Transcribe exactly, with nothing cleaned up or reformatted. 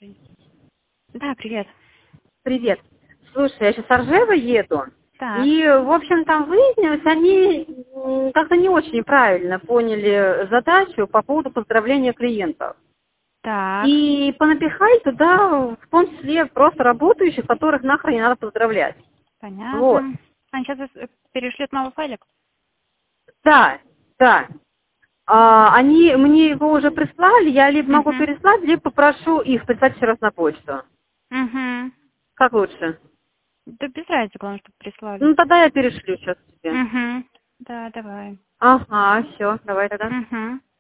Жень. Да, привет. Привет. Слушай, я сейчас с Ржева еду. Так. И, в общем, там выяснилось, они м, как-то не очень правильно поняли задачу по поводу поздравления клиентов. Так. И понапихали туда, в том числе, просто работающих, которых нахрен не надо поздравлять. Вот. Понятно. Они сейчас перешлют новый файлик? Да, да. А, они мне его уже прислали, я либо могу Угу. переслать, либо попрошу их прислать еще раз на почту. Угу. Как лучше? Да без разницы, главное, чтобы прислали. Ну, тогда я перешлю сейчас тебе. Угу. Да, давай. Ага, все, давай тогда. Угу.